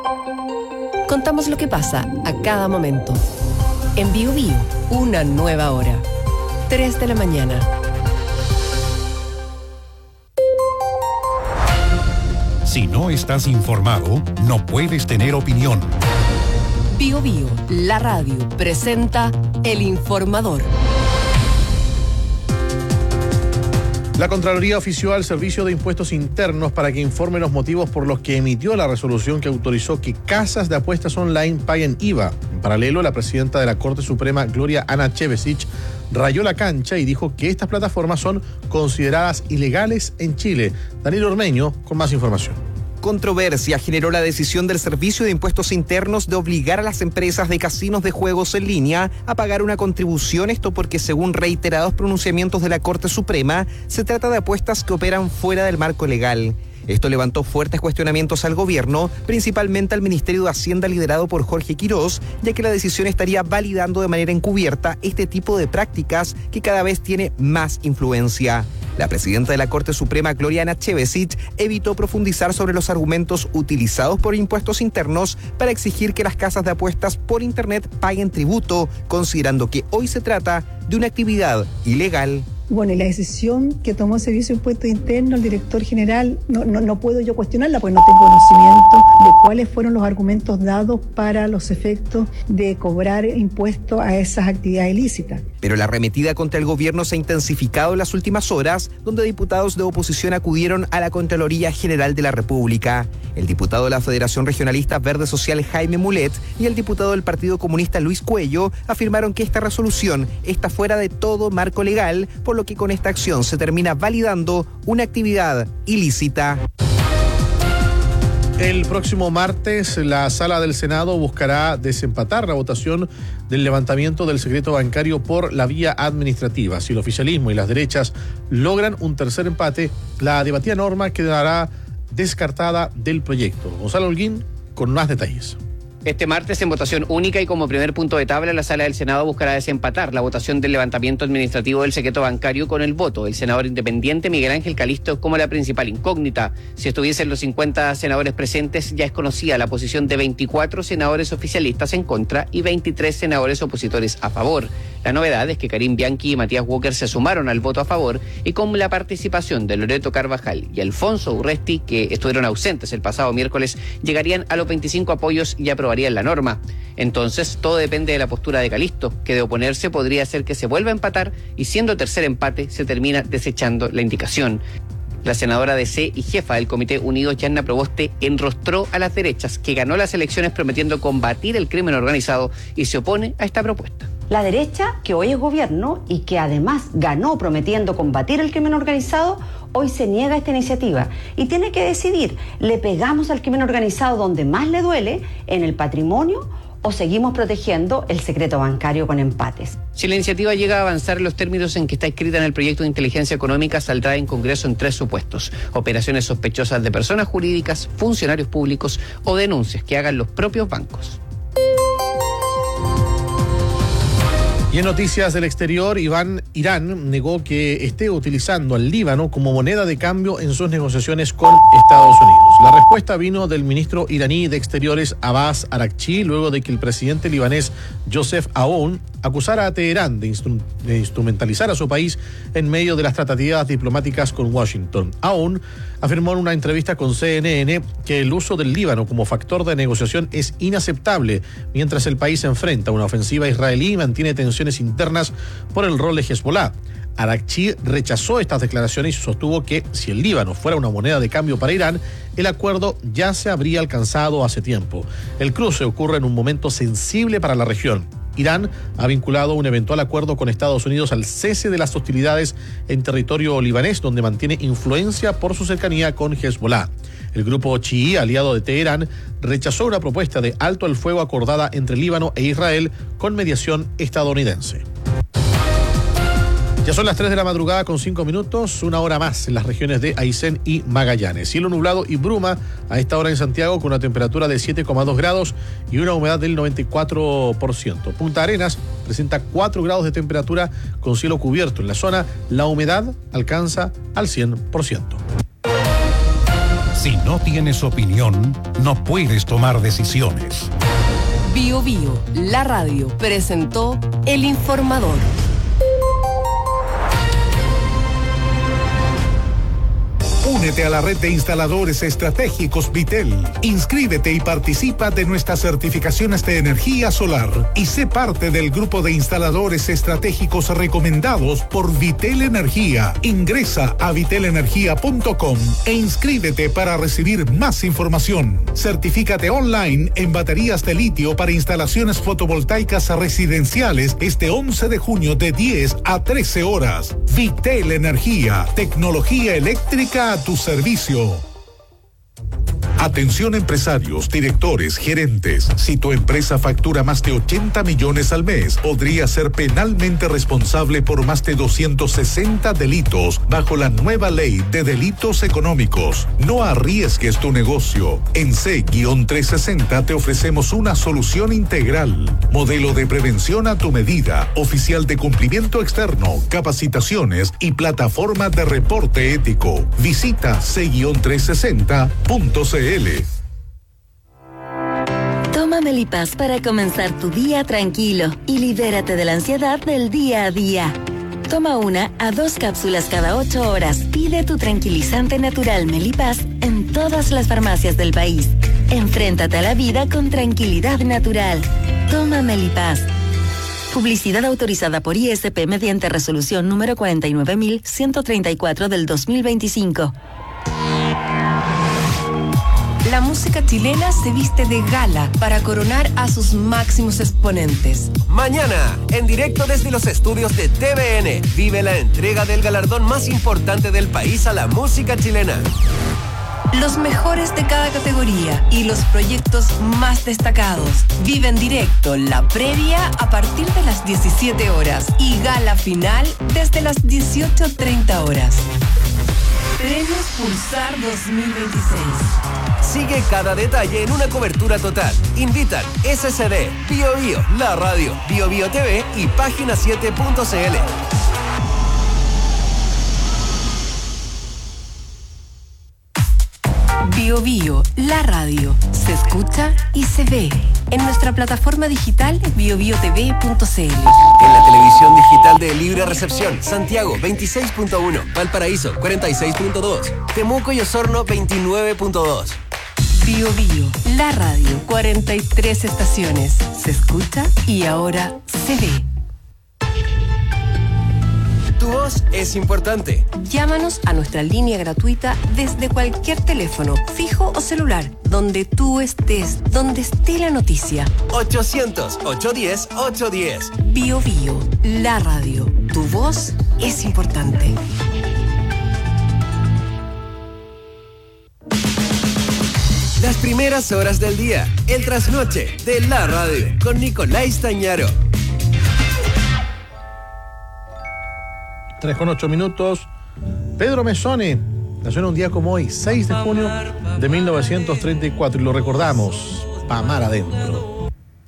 Contamos lo que pasa a cada momento. En Bio Bio, una nueva hora. 3 de la mañana. Si no estás informado, no puedes tener opinión. Bio Bio, la radio, presenta El Informador. La Contraloría ofició al Servicio de Impuestos Internos para que informe los motivos por los que emitió la resolución que autorizó que casas de apuestas online paguen IVA. En paralelo, la presidenta de la Corte Suprema, Gloria Ana Chevesich, rayó la cancha y dijo que estas plataformas son consideradas ilegales en Chile. Daniel Ormeño con más información. Controversia generó la decisión del Servicio de Impuestos Internos de obligar a las empresas de casinos de juegos en línea a pagar una contribución, esto porque según reiterados pronunciamientos de la Corte Suprema, se trata de apuestas que operan fuera del marco legal. Esto levantó fuertes cuestionamientos al gobierno, principalmente al Ministerio de Hacienda liderado por Jorge Quirós, ya que la decisión estaría validando de manera encubierta este tipo de prácticas que cada vez tiene más influencia. La presidenta de la Corte Suprema, Gloria Ana Chevesich, evitó profundizar sobre los argumentos utilizados por Impuestos Internos para exigir que las casas de apuestas por Internet paguen tributo, considerando que hoy se trata de una actividad ilegal. Bueno, y la decisión que tomó el Servicio de Impuestos Internos, el director general, no puedo yo cuestionarla porque no tengo conocimiento de cuáles fueron los argumentos dados para los efectos de cobrar impuestos a esas actividades ilícitas. Pero la arremetida contra el gobierno se ha intensificado en las últimas horas, donde diputados de oposición acudieron a la Contraloría General de la República. El diputado de la Federación Regionalista Verde Social, Jaime Mulet, y el diputado del Partido Comunista, Luis Cuello, afirmaron que esta resolución está fuera de todo marco legal, por lo que con esta acción se termina validando una actividad ilícita. El próximo martes, la Sala del Senado buscará desempatar la votación del levantamiento del secreto bancario por la vía administrativa. Si el oficialismo y las derechas logran un tercer empate, la debatida norma quedará descartada del proyecto. Gonzalo Holguín con más detalles. Este martes, en votación única y como primer punto de tabla, la Sala del Senado buscará desempatar la votación del levantamiento administrativo del secreto bancario con el voto del senador independiente Miguel Ángel Calisto como la principal incógnita. Si estuviesen los 50 senadores presentes, ya es conocida la posición de 24 senadores oficialistas en contra y 23 senadores opositores a favor. La novedad es que Karim Bianchi y Matías Walker se sumaron al voto a favor y con la participación de Loreto Carvajal y Alfonso Urresti, que estuvieron ausentes el pasado miércoles, llegarían a los 25 apoyos y aprobarían la norma. Entonces, todo depende de la postura de Calisto, que de oponerse podría hacer que se vuelva a empatar y siendo tercer empate se termina desechando la indicación. La senadora DC y jefa del Comité Unidos, Yanna Proboste, enrostró a las derechas, que ganó las elecciones prometiendo combatir el crimen organizado y se opone a esta propuesta. La derecha, que hoy es gobierno y que además ganó prometiendo combatir el crimen organizado, hoy se niega a esta iniciativa y tiene que decidir, ¿le pegamos al crimen organizado donde más le duele, en el patrimonio, o seguimos protegiendo el secreto bancario con empates? Si la iniciativa llega a avanzar en los términos en que está escrita en el proyecto de inteligencia económica, saldrá en Congreso en 3 supuestos: operaciones sospechosas de personas jurídicas, funcionarios públicos o denuncias que hagan los propios bancos. Y en noticias del exterior, Irán negó que esté utilizando al Líbano como moneda de cambio en sus negociaciones con Estados Unidos. La respuesta vino del ministro iraní de Exteriores Abbas Araghchi, luego de que el presidente libanés Joseph Aoun acusara a Teherán de instrumentalizar a su país en medio de las tratativas diplomáticas con Washington. Aoun afirmó en una entrevista con CNN que el uso del Líbano como factor de negociación es inaceptable, mientras el país enfrenta una ofensiva israelí y mantiene tensiones internas por el rol de Hezbollah. Araghchi rechazó estas declaraciones y sostuvo que si el Líbano fuera una moneda de cambio para Irán, el acuerdo ya se habría alcanzado hace tiempo. El cruce ocurre en un momento sensible para la región. Irán ha vinculado un eventual acuerdo con Estados Unidos al cese de las hostilidades en territorio libanés, donde mantiene influencia por su cercanía con Hezbollah. El grupo chií, aliado de Teherán, rechazó una propuesta de alto el fuego acordada entre Líbano e Israel con mediación estadounidense. Ya son las 3 de la madrugada con 5 minutos, una hora más en las regiones de Aysén y Magallanes. Cielo nublado y bruma a esta hora en Santiago con una temperatura de 7,2 grados y una humedad del 94%. Punta Arenas presenta 4 grados de temperatura con cielo cubierto. En la zona, la humedad alcanza al 100%. Si no tienes opinión, no puedes tomar decisiones. Bio Bio, la radio, presentó El Informador. Únete a la red de instaladores estratégicos Vitel. Inscríbete y participa de nuestras certificaciones de energía solar y sé parte del grupo de instaladores estratégicos recomendados por Vitel Energía. Ingresa a vitelenergia.com e inscríbete para recibir más información. Certifícate online en baterías de litio para instalaciones fotovoltaicas residenciales este 11 de junio de 10 a 13 horas. Vitel Energía, tecnología eléctrica a tu servicio. Atención empresarios, directores, gerentes. Si tu empresa factura más de 80 millones al mes, podría ser penalmente responsable por más de 260 delitos bajo la nueva ley de delitos económicos. No arriesgues tu negocio. En C-360 te ofrecemos una solución integral. Modelo de prevención a tu medida, oficial de cumplimiento externo, capacitaciones y plataforma de reporte ético. Visita C-360.cl. Toma Melipaz para comenzar tu día tranquilo y libérate de la ansiedad del día a día. Toma 1 a 2 cápsulas cada 8 horas. Pide tu tranquilizante natural Melipaz en todas las farmacias del país. Enfréntate a la vida con tranquilidad natural. Toma Melipaz. Publicidad autorizada por ISP mediante resolución número 49.134 del 2025. La música chilena se viste de gala para coronar a sus máximos exponentes. Mañana, en directo desde los estudios de TVN, vive la entrega del galardón más importante del país a la música chilena. Los mejores de cada categoría y los proyectos más destacados. Vive en directo la previa a partir de las 17 horas y gala final desde las 18:30 horas. Premios Pulsar 2026. Sigue cada detalle en una cobertura total. Invitan SCD, Bio Bio, la radio, Bio Bio TV y página7.cl. Bio Bio, la radio, se escucha y se ve en nuestra plataforma digital biobiotv.cl. En la televisión digital de Libre Recepción, Santiago 26.1, Valparaíso 46.2, Temuco y Osorno 29.2. Bio Bio, la radio, 43 estaciones, se escucha y ahora se ve. Tu voz es importante. Llámanos a nuestra línea gratuita desde cualquier teléfono, fijo o celular, donde tú estés, donde esté la noticia. 800-810-810. Bio Bio, la radio, tu voz es importante. Las primeras horas del día, el trasnoche de la radio, con Nicolás Tañaro. 3:08. Pedro Mezzoni nació en un día como hoy, 6 de junio de 1934, y lo recordamos, pa' mar adentro.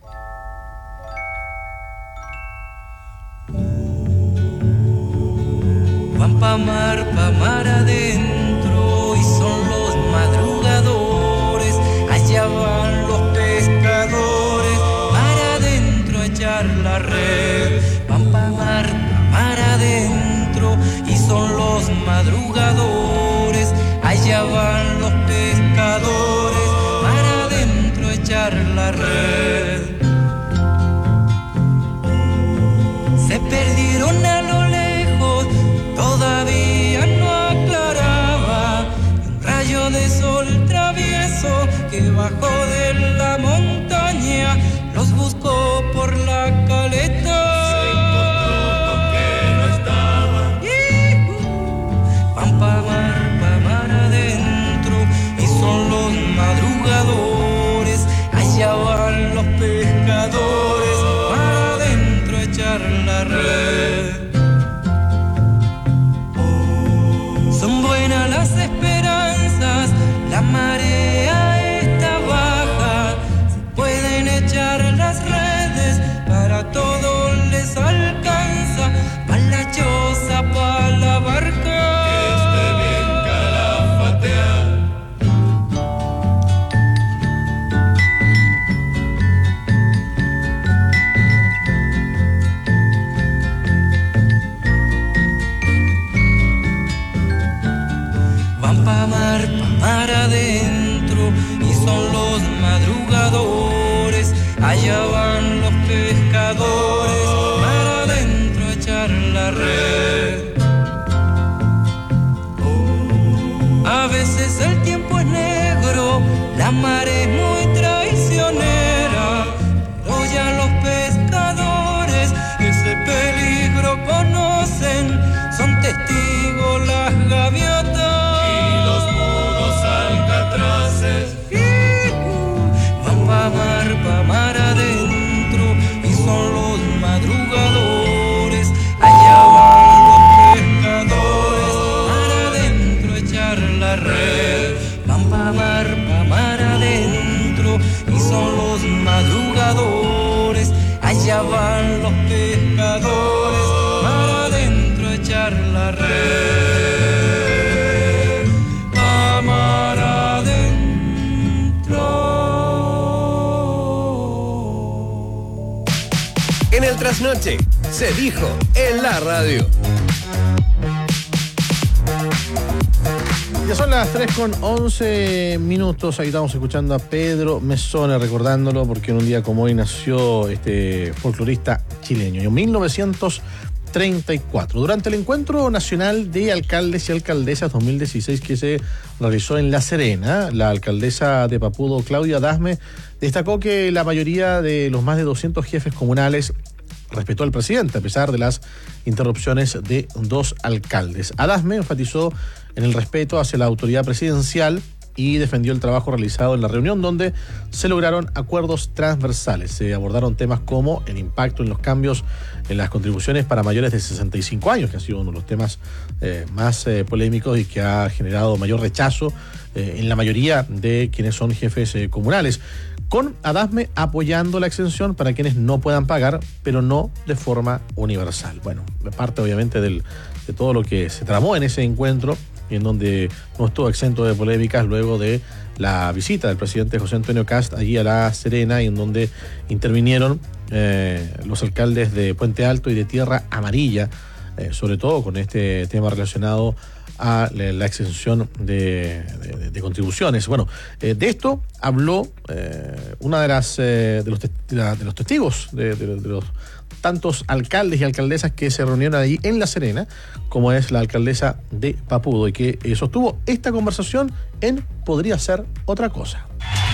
Van pa' mar adentro, y son los madrugadores, allá van los pescadores, mar adentro a echar la red. Van pa' mar adentro, y son los madrugadores, allá van los pescadores, mar adentro a echar la red. Se perdieron a lo lejos, todavía no aclaraba, un rayo de sol travieso que bajó de la montaña, los buscó por la caleta. Pa' mar adentro, y son los madrugadores, allá van los pescadores, mar adentro a echar la red. Son buenas las esperanzas, la marea está baja, se pueden echar las redes, para todos les alcanza, pa' la choza, pa' la barca. pa' mar adentro, y son los madrugadores, allá van los pescadores, mar adentro a echar la red. A veces el tiempo es negro, la mar es muy traicionera, pero ya los pescadores ese peligro conocen, son testigos las gaviotas y los mudos alcatraces. Van pa' mar adentro, y son los madrugadores, allá van los pescadores, mar adentro a echar la red. Van pa' mar adentro, y son los madrugadores, allá van los pescadores, mar adentro a echar la red. Pa' mar adentro. En el trasnoche, se dijo en la radio. Ya son las 3:11. Ahí estamos escuchando a Pedro Mezzone, recordándolo porque en un día como hoy nació este folclorista chileño. En 1934, durante el Encuentro Nacional de Alcaldes y Alcaldesas 2016 que se realizó en La Serena, la alcaldesa de Papudo, Claudia Adasme, destacó que la mayoría de los más de 200 jefes comunales respetó al presidente a pesar de las interrupciones de 2 alcaldes. Adasme enfatizó en el respeto hacia la autoridad presidencial y defendió el trabajo realizado en la reunión, donde se lograron acuerdos transversales. Se abordaron temas como el impacto en los cambios en las contribuciones para mayores de 65 años, que ha sido uno de los temas más polémicos y que ha generado mayor rechazo en la mayoría de quienes son jefes comunales, con Adasme apoyando la exención para quienes no puedan pagar, pero no de forma universal. Bueno, parte obviamente de todo lo que se tramó en ese encuentro, y en donde no estuvo exento de polémicas luego de la visita del presidente José Antonio Kast allí a La Serena, y en donde intervinieron los alcaldes de Puente Alto y de Tierra Amarilla, sobre todo con este tema relacionado a la exención de contribuciones. Bueno, de esto habló una de los testigos de los tantos alcaldes y alcaldesas que se reunieron allí en La Serena, como es la alcaldesa de Papudo, y que sostuvo esta conversación en Podría Ser Otra Cosa.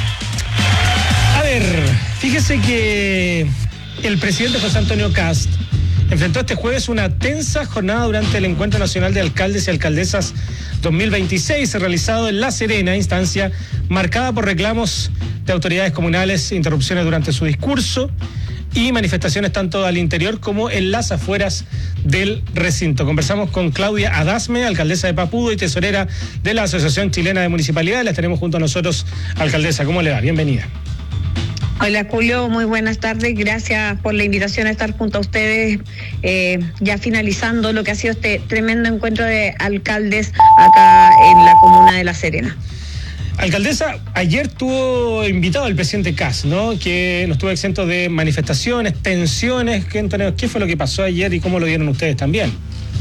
A ver, fíjese que el presidente José Antonio Kast enfrentó este jueves una tensa jornada durante el Encuentro Nacional de Alcaldes y Alcaldesas 2026, realizado en La Serena, instancia marcada por reclamos de autoridades comunales, interrupciones durante su discurso y manifestaciones tanto al interior como en las afueras del recinto. Conversamos con Claudia Adasme, alcaldesa de Papudo y tesorera de la Asociación Chilena de Municipalidades. La tenemos junto a nosotros, alcaldesa. ¿Cómo le va? Bienvenida. Hola Julio, muy buenas tardes, gracias por la invitación a estar junto a ustedes, ya finalizando lo que ha sido este tremendo encuentro de alcaldes acá en la comuna de La Serena. Alcaldesa, ayer tuvo invitado el presidente Kast, ¿no? Que no estuvo exento de manifestaciones, tensiones. ¿Qué fue lo que pasó ayer y cómo lo vieron ustedes también?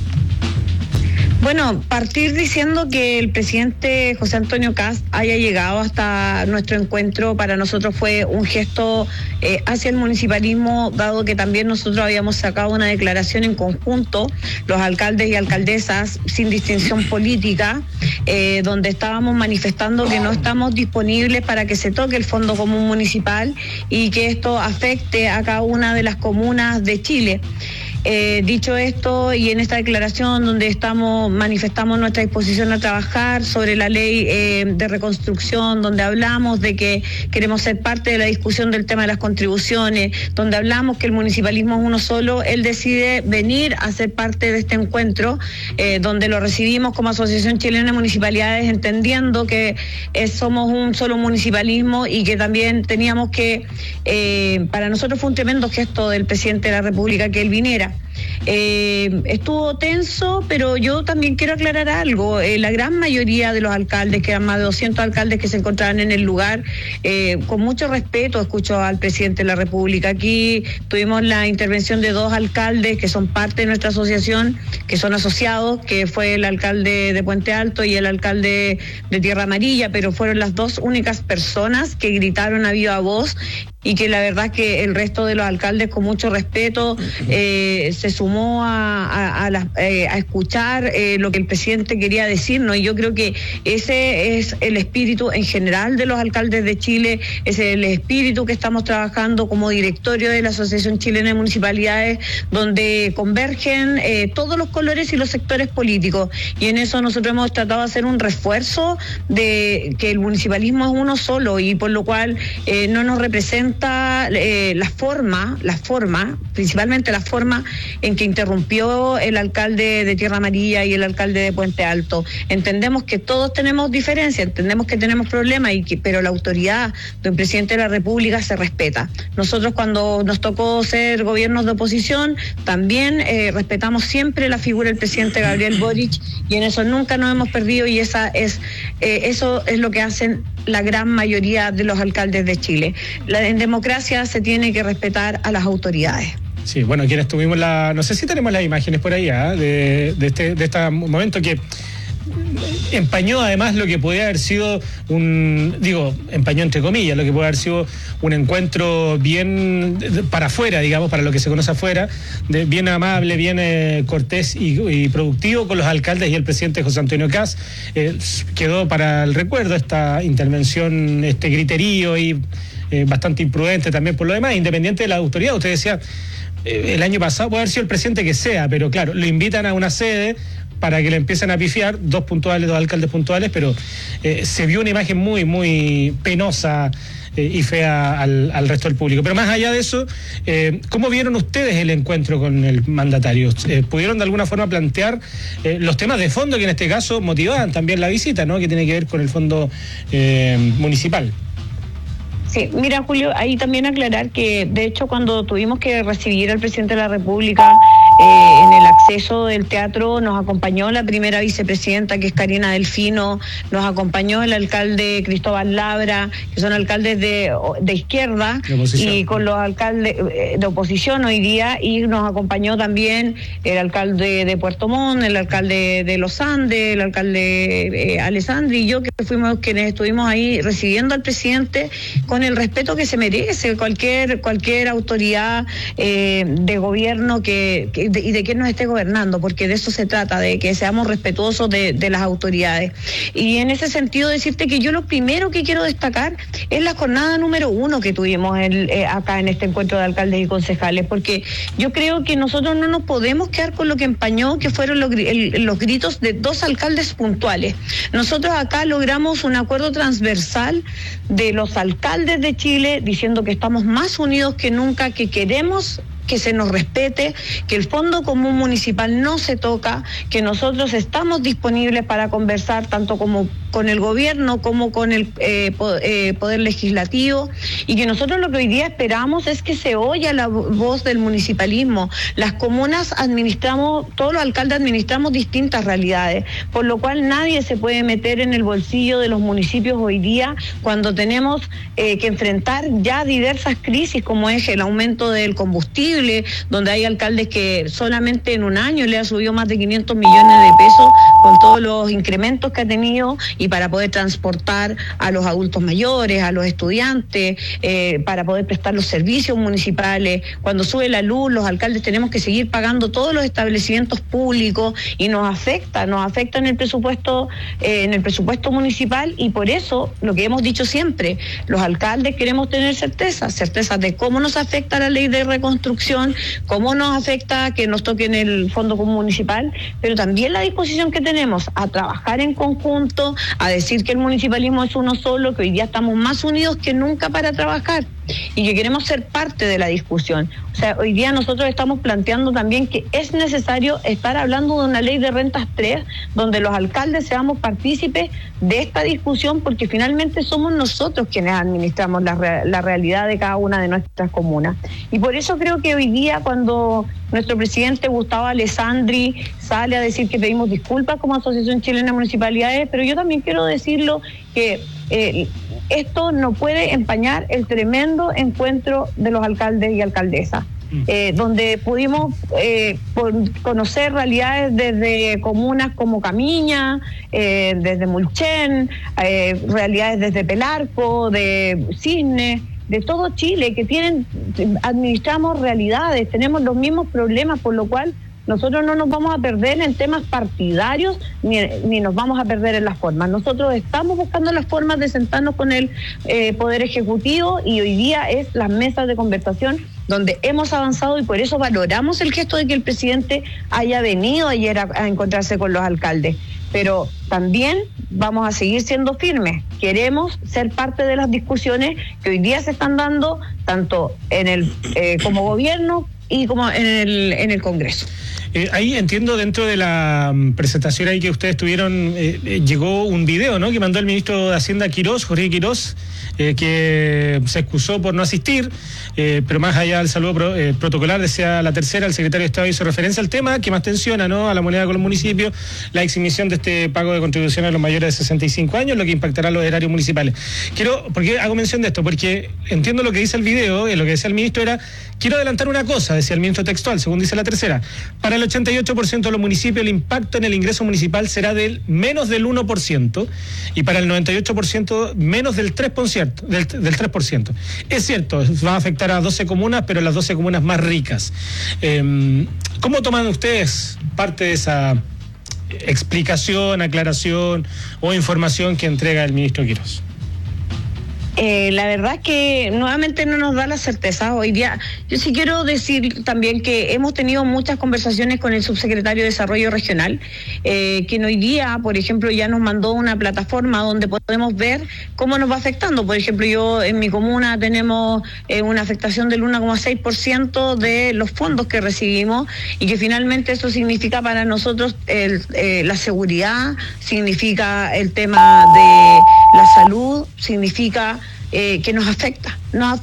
Bueno, partir diciendo que el presidente José Antonio Kast haya llegado hasta nuestro encuentro para nosotros fue un gesto hacia el municipalismo, dado que también nosotros habíamos sacado una declaración en conjunto, los alcaldes y alcaldesas sin distinción política, donde estábamos manifestando que no estamos disponibles para que se toque el Fondo Común Municipal y que esto afecte a cada una de las comunas de Chile. Dicho esto, y en esta declaración donde manifestamos nuestra disposición a trabajar sobre la ley de reconstrucción, donde hablamos de que queremos ser parte de la discusión del tema de las contribuciones, donde hablamos que el municipalismo es uno solo, él decide venir a ser parte de este encuentro, donde lo recibimos como Asociación Chilena de Municipalidades, entendiendo que somos un solo municipalismo y que también teníamos que, para nosotros fue un tremendo gesto del presidente de la República que él viniera. Estuvo tenso, pero yo también quiero aclarar algo. La gran mayoría de los alcaldes, que eran más de 200 alcaldes que se encontraban en el lugar, con mucho respeto escucho al presidente de la República. Aquí tuvimos la intervención de 2 alcaldes que son parte de nuestra asociación, que son asociados, que fue el alcalde de Puente Alto y el alcalde de Tierra Amarilla, pero fueron las 2 únicas personas que gritaron a viva voz, y que la verdad que el resto de los alcaldes, con mucho respeto, se sumó a escuchar lo que el presidente quería decirnos, y yo creo que ese es el espíritu en general de los alcaldes de Chile, es el espíritu que estamos trabajando como directorio de la Asociación Chilena de Municipalidades, donde convergen todos los colores y los sectores políticos, y en eso nosotros hemos tratado de hacer un refuerzo de que el municipalismo es uno solo, y por lo cual no nos representa la forma, principalmente la forma en que interrumpió el alcalde de Tierra Amarilla y el alcalde de Puente Alto. Entendemos que todos tenemos diferencias, entendemos que tenemos problemas, pero la autoridad del presidente de la República se respeta. Nosotros, cuando nos tocó ser gobiernos de oposición, también respetamos siempre la figura del presidente Gabriel Boric, y en eso nunca nos hemos perdido, y eso es lo que hacen la gran mayoría de los alcaldes de Chile. En democracia se tiene que respetar a las autoridades. Sí, bueno, quienes tuvimos no sé si tenemos las imágenes por ahí, de este momento que empañó además lo que podía haber sido empañó entre comillas, lo que puede haber sido un encuentro bien para afuera, digamos, para lo que se conoce afuera, bien amable, bien cortés y productivo con los alcaldes y el presidente José Antonio Kast. Quedó para el recuerdo esta intervención, este griterío y bastante imprudente también por lo demás, independiente de la autoridad. Usted decía, el año pasado puede haber sido el presidente que sea, pero claro, lo invitan a una sede para que le empiecen a pifiar, 2 alcaldes puntuales, pero se vio una imagen muy, muy penosa y fea al resto del público. Pero más allá de eso, ¿cómo vieron ustedes el encuentro con el mandatario? ¿Pudieron de alguna forma plantear los temas de fondo que en este caso motivaban también la visita, ¿no?, que tiene que ver con el fondo municipal? Sí, mira, Julio, ahí también aclarar que, de hecho, cuando tuvimos que recibir al presidente de la República en el acceso del teatro, nos acompañó la primera vicepresidenta, que es Karina Delfino, nos acompañó el alcalde Cristóbal Labra, que son alcaldes de izquierda, y con los alcaldes de oposición hoy día, y nos acompañó también el alcalde de Puerto Montt, el alcalde de Los Andes, el alcalde Alessandri, y yo, que fuimos quienes estuvimos ahí recibiendo al presidente con el respeto que se merece cualquier autoridad de gobierno y de quien nos esté gobernando, porque de eso se trata, de que seamos respetuosos de las autoridades. Y en ese sentido, decirte que yo lo primero que quiero destacar es la jornada número 1 que tuvimos acá en este encuentro de alcaldes y concejales, porque yo creo que nosotros no nos podemos quedar con lo que empañó, que fueron los gritos de 2 alcaldes puntuales. Nosotros acá logramos un acuerdo transversal de los alcaldes de Chile, diciendo que estamos más unidos que nunca, que queremos que se nos respete, que el Fondo Común Municipal no se toca, que nosotros estamos disponibles para conversar tanto como con el gobierno como con el Poder Legislativo, y que nosotros lo que hoy día esperamos es que se oiga la voz del municipalismo. Las comunas todos los alcaldes administramos distintas realidades, por lo cual nadie se puede meter en el bolsillo de los municipios hoy día cuando tenemos que enfrentar ya diversas crisis, como es el aumento del combustible, donde hay alcaldes que solamente en un año le ha subido más de 500 millones de pesos con todos los incrementos que ha tenido, y para poder transportar a los adultos mayores, a los estudiantes, para poder prestar los servicios municipales. Cuando sube la luz, los alcaldes tenemos que seguir pagando todos los establecimientos públicos, y nos afecta en el presupuesto municipal, y por eso lo que hemos dicho siempre, los alcaldes queremos tener certezas de cómo nos afecta la ley de reconstrucción, cómo nos afecta que nos toque en el Fondo Común Municipal, pero también la disposición que tenemos a trabajar en conjunto, a decir que el municipalismo es uno solo, que hoy día estamos más unidos que nunca para trabajar. y que queremos ser parte de la discusión. O sea, hoy día nosotros estamos planteando también que es necesario estar hablando de una ley de rentas 3, donde los alcaldes seamos partícipes de esta discusión, porque finalmente somos nosotros quienes administramos la realidad de cada una de nuestras comunas. Y por eso creo que hoy día, cuando nuestro presidente Gustavo Alessandri sale a decir que pedimos disculpas como Asociación Chilena de Municipalidades, pero yo también quiero decirlo que esto no puede empañar el tremendo encuentro de los alcaldes y alcaldesas, donde pudimos conocer realidades desde comunas como Camiña, desde Mulchen, realidades desde Pelarco, de Cisne, de todo Chile, que administramos realidades, tenemos los mismos problemas, por lo cual nosotros no nos vamos a perder en temas partidarios ni nos vamos a perder en las formas. Nosotros estamos buscando las formas de sentarnos con el Poder Ejecutivo, y hoy día es las mesas de conversación donde hemos avanzado, y por eso valoramos el gesto de que el presidente haya venido ayer a encontrarse con los alcaldes. Pero también vamos a seguir siendo firmes. Queremos ser parte de las discusiones que hoy día se están dando, tanto en como gobierno y como en el Congreso. Ahí entiendo, dentro de la presentación ahí que ustedes tuvieron, llegó un video, ¿no?, que mandó el ministro de Hacienda Quirós, Jorge Quirós, que se excusó por no asistir, pero más allá del saludo protocolar, decía la tercera, el secretario de Estado hizo referencia al tema que más tensiona, ¿no?, a la moneda con los municipios, la exhibición de este pago de contribuciones a los mayores de 65 años, lo que impactará a los erarios municipales. ¿Por qué hago mención de esto? Porque entiendo lo que dice el video, lo que decía el ministro era: quiero adelantar una cosa, decía el ministro textual, según dice la tercera: para el 88% de los municipios el impacto en el ingreso municipal será del menos del 1%, y para el 98% menos del 3%. Del 3%. Es cierto, va a afectar a 12 comunas, pero las 12 comunas más ricas. ¿Cómo toman ustedes parte de esa explicación, aclaración o información que entrega el ministro Quirós? La verdad es que nuevamente no nos da la certeza. Hoy día, yo sí quiero decir también que hemos tenido muchas conversaciones con el subsecretario de Desarrollo Regional, quien hoy día, por ejemplo, ya nos mandó una plataforma donde podemos ver cómo nos va afectando. Por ejemplo, yo en mi comuna tenemos una afectación del 1,6% de los fondos que recibimos, y que finalmente eso significa para nosotros la seguridad, significa el tema de la salud, significa que nos afecta,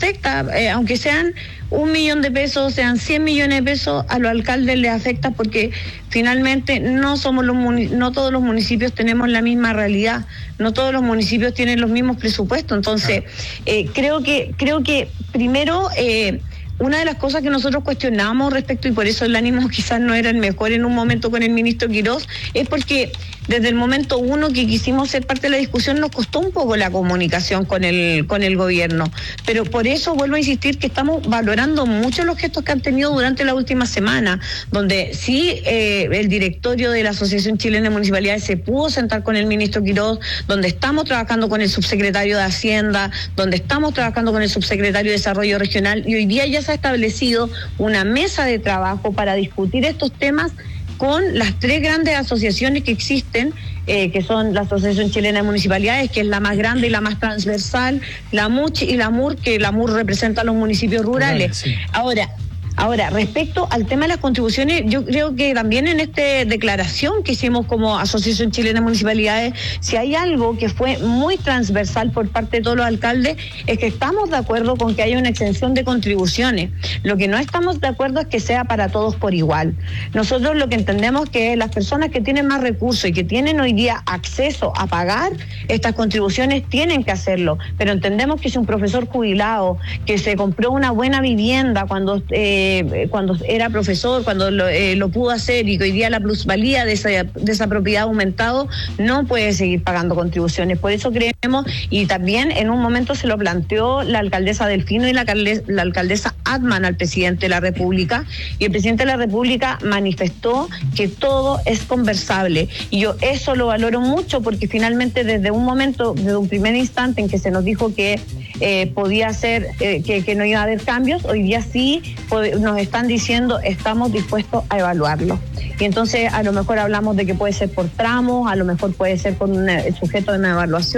aunque sean 1 millón de pesos, sean 100 millones de pesos, a los alcaldes les afecta, porque finalmente no todos los municipios tenemos la misma realidad, no todos los municipios tienen los mismos presupuestos. Entonces, creo que primero, una de las cosas que nosotros cuestionamos respecto, y por eso el ánimo quizás no era el mejor en un momento con el ministro Quirós, es porque desde el momento uno que quisimos ser parte de la discusión nos costó un poco la comunicación con el gobierno. Pero por eso vuelvo a insistir que estamos valorando mucho los gestos que han tenido durante la última semana, donde sí el directorio de la Asociación Chilena de Municipalidades se pudo sentar con el ministro Quirós, donde estamos trabajando con el subsecretario de Hacienda, donde estamos trabajando con el subsecretario de Desarrollo Regional, y hoy día ya se ha establecido una mesa de trabajo para discutir estos temas con las 3 grandes asociaciones que existen, que son la Asociación Chilena de Municipalidades, que es la más grande y la más transversal, la MUCH y la MUR, que la MUR representa a los municipios rurales. Sí. Ahora, respecto al tema de las contribuciones, yo creo que también en esta declaración que hicimos como Asociación Chilena de Municipalidades, si hay algo que fue muy transversal por parte de todos los alcaldes, es que estamos de acuerdo con que haya una exención de contribuciones. Lo que no estamos de acuerdo es que sea para todos por igual. Nosotros lo que entendemos que las personas que tienen más recursos y que tienen hoy día acceso a pagar estas contribuciones tienen que hacerlo, pero entendemos que si un profesor jubilado que se compró una buena vivienda cuando era profesor, cuando lo pudo hacer, y que hoy día la plusvalía de esa propiedad ha aumentado, no puede seguir pagando contribuciones. Por eso creemos, y también en un momento se lo planteó la alcaldesa Delfino y la alcaldesa Atman al presidente de la República, y el presidente de la República manifestó que todo es conversable, y yo eso lo valoro mucho, porque finalmente desde un primer instante en que se nos dijo que podía ser, que no iba a haber cambios, hoy día sí nos están diciendo estamos dispuestos a evaluarlo. Y entonces a lo mejor hablamos de que puede ser por tramos, a lo mejor puede ser con el sujeto de una evaluación,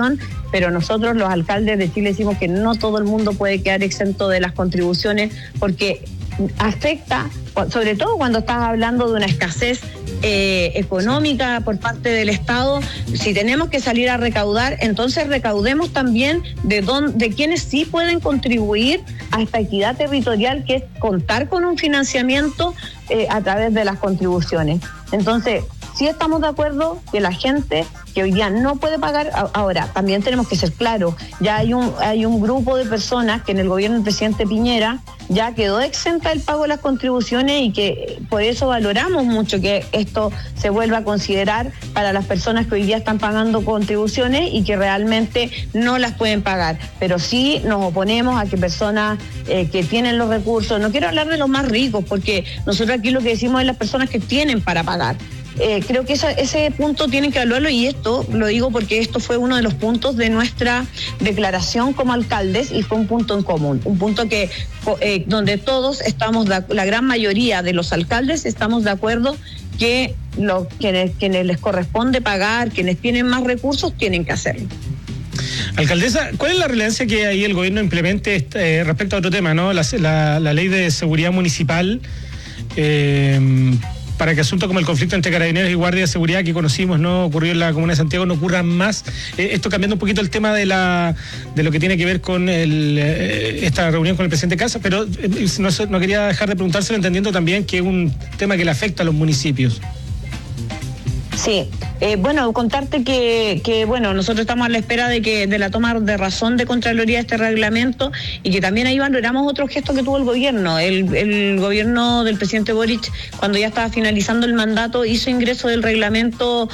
pero nosotros los alcaldes de Chile decimos que no todo el mundo puede quedar exento de las contribuciones porque afecta, sobre todo cuando estás hablando de una escasez económica por parte del Estado. Si tenemos que salir a recaudar, entonces recaudemos también de quienes sí pueden contribuir a esta equidad territorial, que es contar con un financiamiento a través de las contribuciones. Entonces, sí estamos de acuerdo que la gente que hoy día no puede pagar, ahora también tenemos que ser claros, ya hay un grupo de personas que en el gobierno del presidente Piñera ya quedó exenta el pago de las contribuciones y que por eso valoramos mucho que esto se vuelva a considerar para las personas que hoy día están pagando contribuciones y que realmente no las pueden pagar. Pero sí nos oponemos a que personas que tienen los recursos, no quiero hablar de los más ricos, porque nosotros aquí lo que decimos es las personas que tienen para pagar. Creo que ese punto tienen que evaluarlo, y esto lo digo porque esto fue uno de los puntos de nuestra declaración como alcaldes y fue un punto en común, un punto que donde todos estamos, la gran mayoría de los alcaldes estamos de acuerdo que quienes les corresponde pagar, quienes tienen más recursos, tienen que hacerlo. Alcaldesa, ¿cuál es la relevancia que ahí el gobierno implemente respecto a otro tema, ¿no? La ley de seguridad municipal, para que asuntos como el conflicto entre carabineros y guardia de seguridad que conocimos, no ocurrió en la comuna de Santiago, no ocurran más? Esto cambiando un poquito el tema de lo que tiene que ver con esta reunión con el presidente Kast, pero no quería dejar de preguntárselo, entendiendo también que es un tema que le afecta a los municipios. Sí, bueno, contarte que bueno, nosotros estamos a la espera de la toma de razón de Contraloría de este reglamento, y que también ahí valoramos otro gesto que tuvo el gobierno. El gobierno del presidente Boric, cuando ya estaba finalizando el mandato, hizo ingreso del reglamento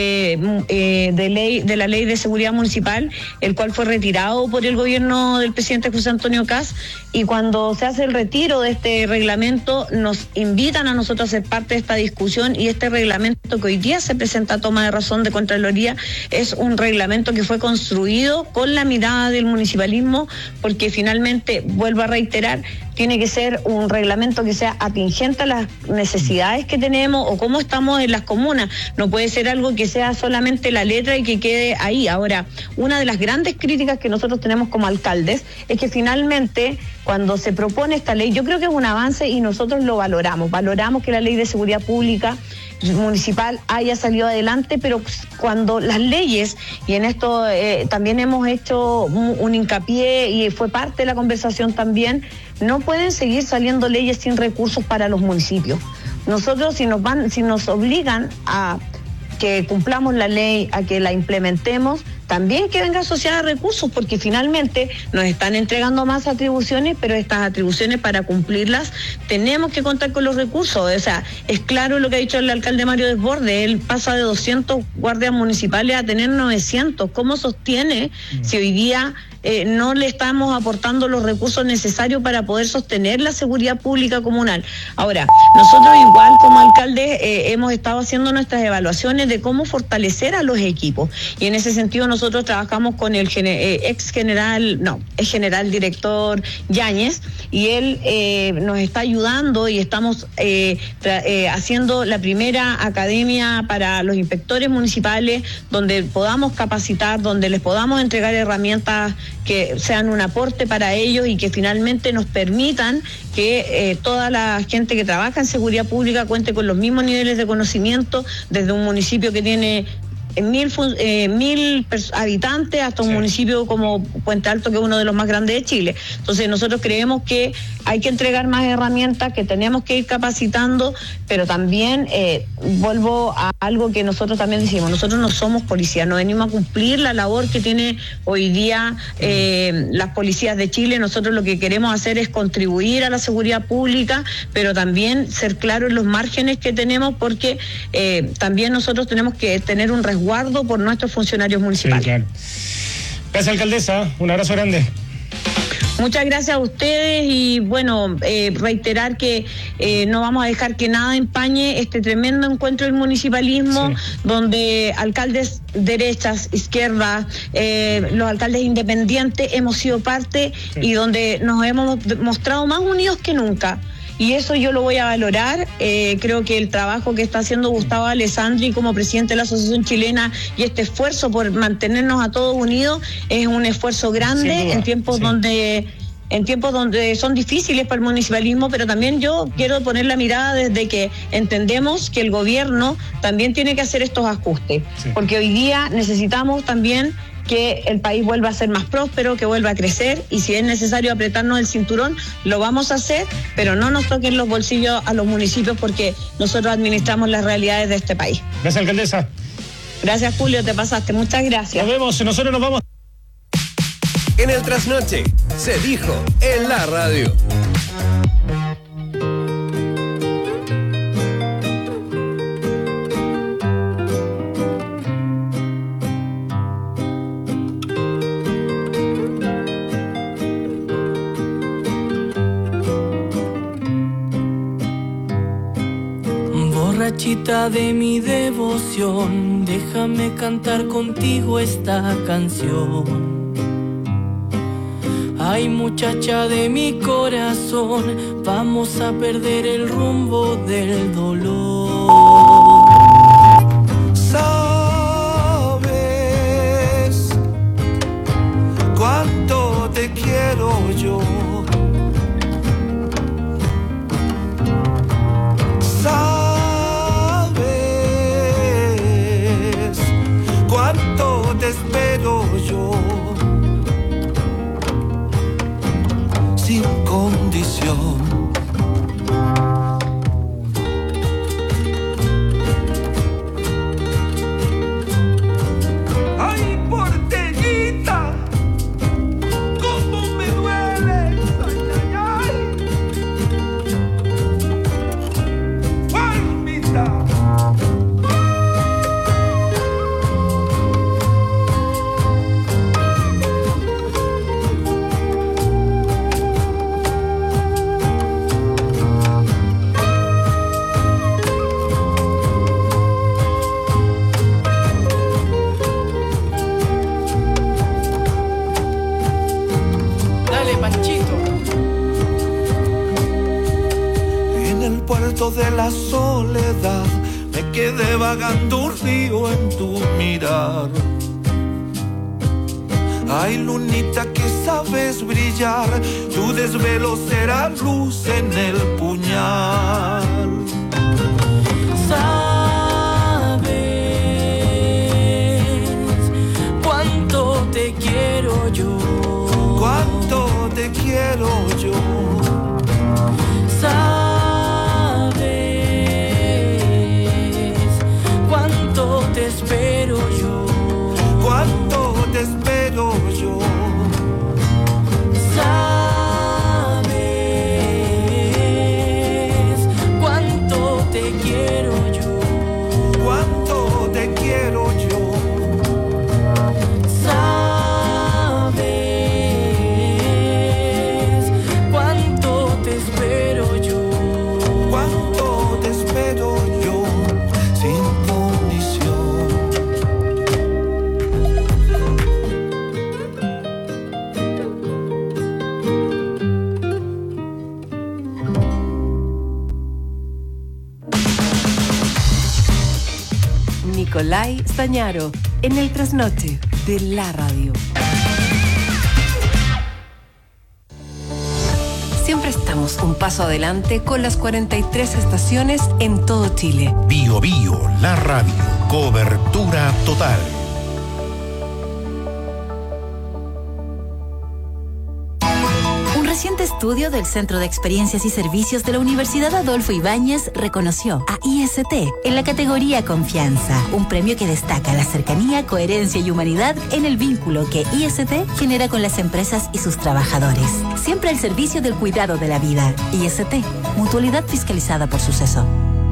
de la ley de seguridad municipal, el cual fue retirado por el gobierno del presidente José Antonio Kast, y cuando se hace el retiro de este reglamento, nos invitan a nosotros a ser parte de esta discusión, y este reglamento que hoy día se presenta a toma de razón de Contraloría es un reglamento que fue construido con la mirada del municipalismo, porque finalmente, vuelvo a reiterar, tiene que ser un reglamento que sea atingente a las necesidades que tenemos o cómo estamos en las comunas. No puede ser algo que sea solamente la letra y que quede ahí. Ahora, una de las grandes críticas que nosotros tenemos como alcaldes es que finalmente, cuando se propone esta ley, yo creo que es un avance y nosotros lo valoramos. Valoramos que la ley de seguridad pública municipal haya salido adelante, pero cuando las leyes, y en esto también hemos hecho un hincapié y fue parte de la conversación también, no pueden seguir saliendo leyes sin recursos para los municipios. Nosotros, si nos obligan a que cumplamos la ley, a que la implementemos, también que venga asociada a recursos, porque finalmente nos están entregando más atribuciones, pero estas atribuciones, para cumplirlas, tenemos que contar con los recursos. O sea, es claro lo que ha dicho el alcalde Mario Desbordes, él pasa de 200 guardias municipales a tener 900. ¿Cómo sostiene si hoy día no le estamos aportando los recursos necesarios para poder sostener la seguridad pública comunal? Ahora, nosotros igual como alcaldes hemos estado haciendo nuestras evaluaciones de cómo fortalecer a los equipos, y en ese sentido nosotros trabajamos con el general director Yáñez, y él nos está ayudando, y estamos haciendo la primera academia para los inspectores municipales, donde podamos capacitar, donde les podamos entregar herramientas que sean un aporte para ellos y que finalmente nos permitan que toda la gente que trabaja en seguridad pública cuente con los mismos niveles de conocimiento, desde un municipio que tiene 1.000 habitantes hasta un municipio como Puente Alto, que es uno de los más grandes de Chile. Entonces nosotros creemos que hay que entregar más herramientas, que tenemos que ir capacitando, pero también vuelvo a algo que nosotros también decimos: nosotros no somos policías, no venimos a cumplir la labor que tiene hoy día las policías de Chile. Nosotros lo que queremos hacer es contribuir a la seguridad pública, pero también ser claros en los márgenes que tenemos, porque también nosotros tenemos que tener un resguardo por nuestros funcionarios municipales. Sí, claro. Gracias, alcaldesa. Un abrazo grande. Muchas gracias a ustedes, y bueno, reiterar que no vamos a dejar que nada empañe este tremendo encuentro del municipalismo, donde alcaldes derechas, izquierdas, los alcaldes independientes hemos sido parte, y donde nos hemos mostrado más unidos que nunca. y eso yo lo voy a valorar. Creo que el trabajo que está haciendo Gustavo Alessandri como presidente de la Asociación Chilena y este esfuerzo por mantenernos a todos unidos es un esfuerzo grande en tiempos donde son difíciles para el municipalismo, pero también yo quiero poner la mirada desde que entendemos que el gobierno también tiene que hacer estos ajustes, porque hoy día necesitamos también que el país vuelva a ser más próspero, que vuelva a crecer, y si es necesario apretarnos el cinturón, lo vamos a hacer, pero no nos toquen los bolsillos a los municipios, porque nosotros administramos las realidades de este país. Gracias, alcaldesa. Gracias, Julio, te pasaste. Muchas gracias. Nos vemos, nosotros nos vamos. En el Trasnoche, se dijo en la radio. Borrachita de mi devoción, déjame cantar contigo esta canción. Ay, muchacha de mi corazón, vamos a perder el rumbo del dolor. Sabes cuánto te quiero yo. Sabes cuánto te espero yo. Sin condición. Ay, porteñita, cómo me duele. Ay, ay, ay. Palmita. De la soledad me quedé vagando un río en tu mirar. Ay, lunita que sabes brillar, tu desvelo será luz en el puñal. Sabes cuánto te quiero yo. Cuánto te quiero yo. Te espero yo. Cuánto te espero yo. Sabes cuánto te quiero yo. Cuánto te quiero yo. Sabes cuánto te espero yo. Cuánto te espero yo. Sin Nicolai Stañaro, en el Trasnoche de la radio. Siempre estamos un paso adelante con las 43 estaciones en todo Chile. Bio Bio, la radio. Cobertura total. Un reciente estudio del Centro de Experiencias y Servicios de la Universidad Adolfo Ibáñez reconoció a IST en la categoría Confianza, un premio que destaca la cercanía, coherencia y humanidad en el vínculo que IST genera con las empresas y sus trabajadores. Siempre al servicio del cuidado de la vida. IST, mutualidad fiscalizada por Suceso.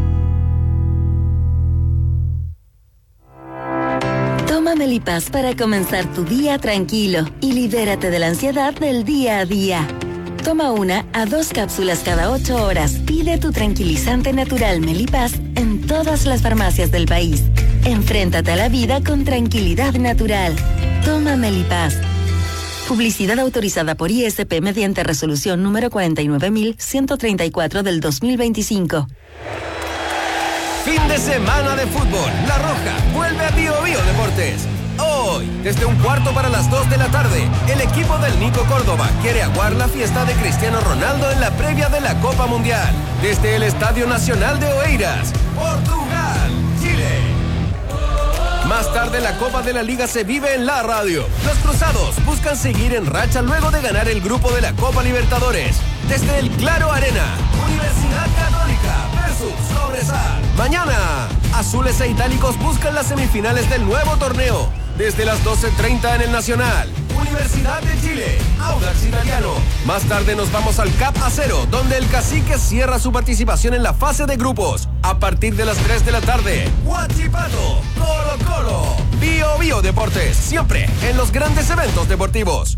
Toma Melipaz para comenzar tu día tranquilo y libérate de la ansiedad del día a día. Toma 1 a 2 cápsulas cada 8 horas. Pide tu tranquilizante natural Melipaz en todas las farmacias del país. Enfréntate a la vida con tranquilidad natural. Toma Melipaz. Publicidad autorizada por ISP mediante resolución número 49.134 del 2025. Fin de semana de fútbol. La Roja vuelve a Bio Bio Deportes. Hoy, desde 1:15 p.m, el equipo del Nico Córdoba quiere aguar la fiesta de Cristiano Ronaldo en la previa de la Copa Mundial. Desde el Estadio Nacional de Oeiras, Portugal, Chile. Más tarde la Copa de la Liga se vive en la radio. Los cruzados buscan seguir en racha luego de ganar el grupo de la Copa Libertadores. Desde el Claro Arena, Universidad Católica versus Cobresal. Mañana, azules e itálicos buscan las semifinales del nuevo torneo. Desde las 12:30 en el Nacional, Universidad de Chile, Audax Italiano. Más tarde nos vamos al Cap Acero, donde el Cacique cierra su participación en la fase de grupos. A partir de las 3 de la tarde, Huachipato, Colo Colo. Bio Bio Deportes, siempre en los grandes eventos deportivos.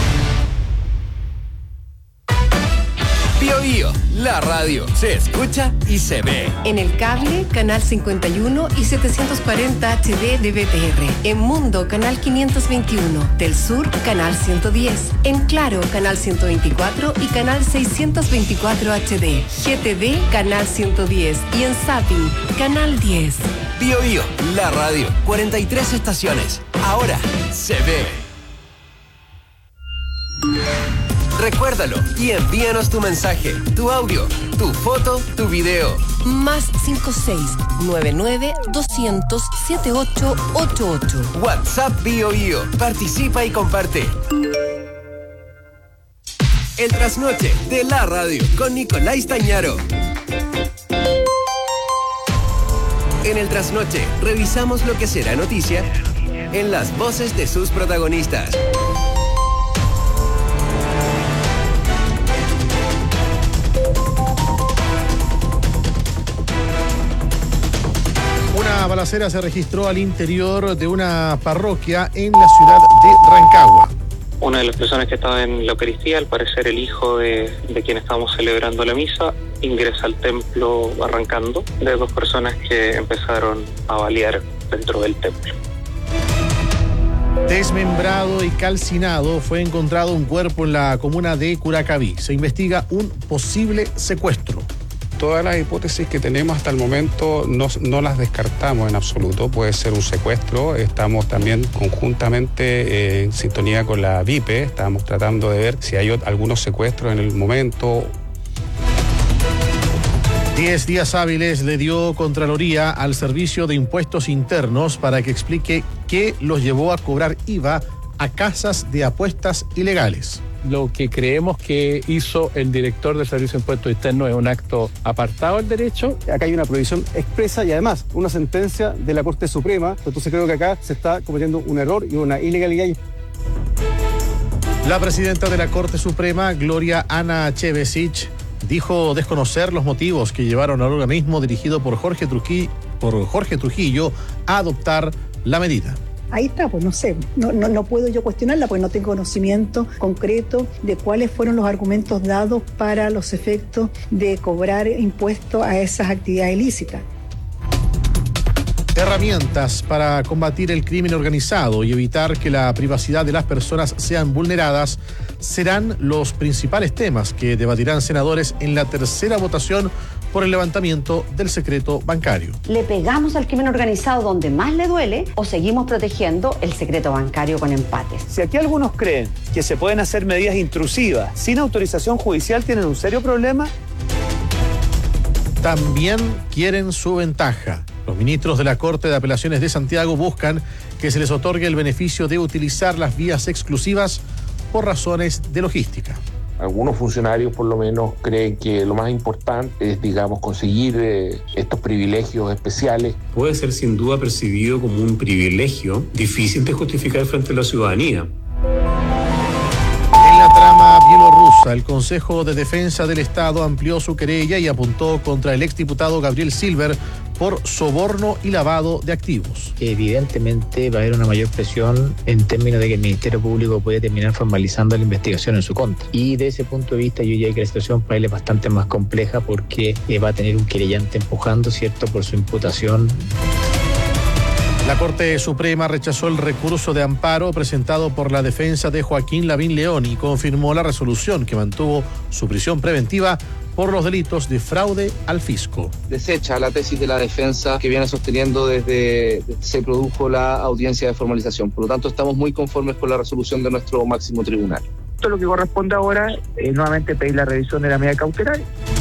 Bio Bio, la radio se escucha y se ve. En el cable, canal 51 y 740 HD de BTR. En Mundo, canal 521. Del Sur, canal 110. En Claro, canal 124 y canal 624 HD. GTV, canal 110. Y en Zapping, canal 10. Bio Bio, la radio. 43 estaciones. Ahora se ve. Recuérdalo y envíanos tu mensaje, tu audio, tu foto, tu video. Más 56-99-200-7888. WhatsApp Bio Bio. Participa y comparte. El trasnoche de la radio con Nicolás Tañaro. En el trasnoche revisamos lo que será noticia en las voces de sus protagonistas. Una balacera se registró al interior de una parroquia en la ciudad de Rancagua. Una de las personas que estaba en la Eucaristía, al parecer el hijo de quien estábamos celebrando la misa, ingresa al templo arrancando de dos personas que empezaron a balear dentro del templo. Desmembrado y calcinado fue encontrado un cuerpo en la comuna de Curacaví. Se investiga un posible secuestro. Todas las hipótesis que tenemos hasta el momento no las descartamos en absoluto. Puede ser un secuestro. Estamos también conjuntamente en sintonía con la VIPE. Estamos tratando de ver si hay algunos secuestros en el momento. 10 días hábiles le dio Contraloría al Servicio de Impuestos Internos para que explique qué los llevó a cobrar IVA a casas de apuestas ilegales. Lo que creemos que hizo el director del Servicio de Impuestos Internos es un acto apartado del derecho. Acá hay una prohibición expresa y además una sentencia de la Corte Suprema. Entonces creo que acá se está cometiendo un error y una ilegalidad. La presidenta de la Corte Suprema, Gloria Ana Chevesich, dijo desconocer los motivos que llevaron al organismo dirigido por Jorge Trujillo a adoptar la medida. Ahí está, pues no sé, no puedo yo cuestionarla porque no tengo conocimiento concreto de cuáles fueron los argumentos dados para los efectos de cobrar impuestos a esas actividades ilícitas. Herramientas para combatir el crimen organizado y evitar que la privacidad de las personas sean vulneradas serán los principales temas que debatirán senadores en la tercera votación por el levantamiento del secreto bancario. ¿Le pegamos al crimen organizado donde más le duele o seguimos protegiendo el secreto bancario con empates? Si aquí algunos creen que se pueden hacer medidas intrusivas sin autorización judicial, tienen un serio problema. También quieren su ventaja. Los ministros de la Corte de Apelaciones de Santiago buscan que se les otorgue el beneficio de utilizar las vías exclusivas por razones de logística. Algunos funcionarios por lo menos creen que lo más importante es, conseguir estos privilegios especiales. Puede ser sin duda percibido como un privilegio difícil de justificar frente a la ciudadanía. En la trama bielorrusa, el Consejo de Defensa del Estado amplió su querella y apuntó contra el exdiputado Gabriel Silver por soborno y lavado de activos. Evidentemente va a haber una mayor presión en términos de que el Ministerio Público puede terminar formalizando la investigación en su contra. Y de ese punto de vista yo diría que la situación para él es bastante más compleja porque va a tener un querellante empujando, ¿cierto?, por su imputación. La Corte Suprema rechazó el recurso de amparo presentado por la defensa de Joaquín Lavín León y confirmó la resolución que mantuvo su prisión preventiva por los delitos de fraude al fisco. Desecha la tesis de la defensa que viene sosteniendo desde que se produjo la audiencia de formalización. Por lo tanto, estamos muy conformes con la resolución de nuestro máximo tribunal. Esto lo que corresponde ahora es nuevamente pedir la revisión de la medida cautelar.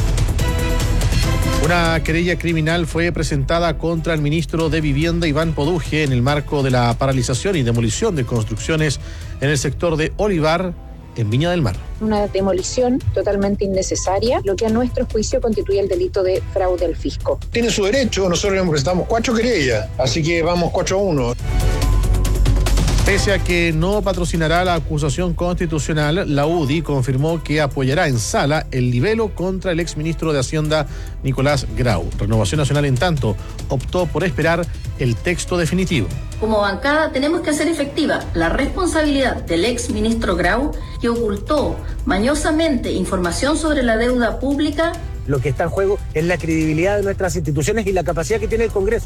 Una querella criminal fue presentada contra el ministro de Vivienda, Iván Poduje, en el marco de la paralización y demolición de construcciones en el sector de Olivar, en Viña del Mar. Una demolición totalmente innecesaria, lo que a nuestro juicio constituye el delito de fraude al fisco. Tiene su derecho, nosotros le presentamos 4 querellas, así que vamos 4-1. Pese a que no patrocinará la acusación constitucional, la UDI confirmó que apoyará en sala el libelo contra el exministro de Hacienda, Nicolás Grau. Renovación Nacional, en tanto, optó por esperar el texto definitivo. Como bancada tenemos que hacer efectiva la responsabilidad del exministro Grau, que ocultó mañosamente información sobre la deuda pública. Lo que está en juego es la credibilidad de nuestras instituciones y la capacidad que tiene el Congreso.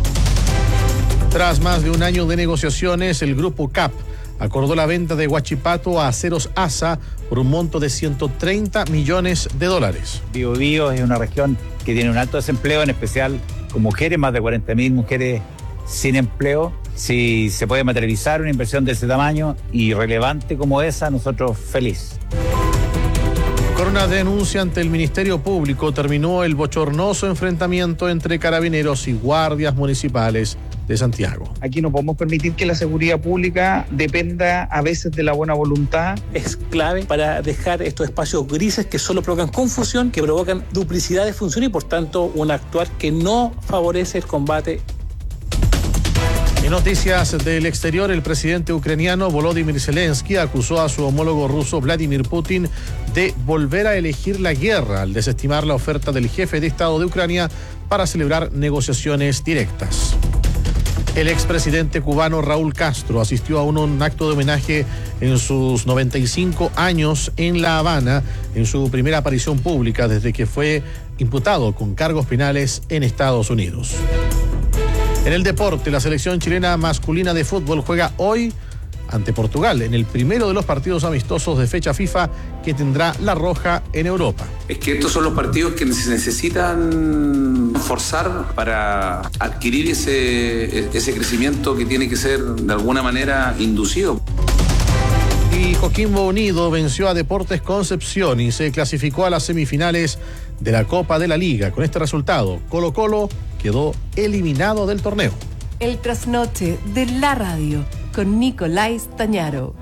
Tras más de un año de negociaciones, el grupo CAP acordó la venta de Huachipato a Aceros ASA por un monto de $130 millones. Biobío es una región que tiene un alto desempleo, en especial con mujeres, más de 40.000 mujeres sin empleo. Si se puede materializar una inversión de ese tamaño y relevante como esa, nosotros feliz. Con una denuncia ante el Ministerio Público terminó el bochornoso enfrentamiento entre carabineros y guardias municipales de Santiago. Aquí no podemos permitir que la seguridad pública dependa a veces de la buena voluntad. Es clave para dejar estos espacios grises que solo provocan confusión, que provocan duplicidad de función y por tanto un actuar que no favorece el combate. En noticias del exterior, el presidente ucraniano Volodymyr Zelensky acusó a su homólogo ruso Vladimir Putin de volver a elegir la guerra al desestimar la oferta del jefe de Estado de Ucrania para celebrar negociaciones directas. El expresidente cubano Raúl Castro asistió a un acto de homenaje en sus 95 años en La Habana, en su primera aparición pública desde que fue imputado con cargos penales en Estados Unidos. En el deporte, la selección chilena masculina de fútbol juega hoy ante Portugal en el primero de los partidos amistosos de fecha FIFA que tendrá La Roja en Europa. Es que estos son los partidos que se necesitan forzar para adquirir ese crecimiento que tiene que ser de alguna manera inducido. Y Coquimbo Unido venció a Deportes Concepción y se clasificó a las semifinales de la Copa de la Liga. Con este resultado, Colo-Colo quedó eliminado del torneo. El trasnoche de la radio con Nicolás Tañaro.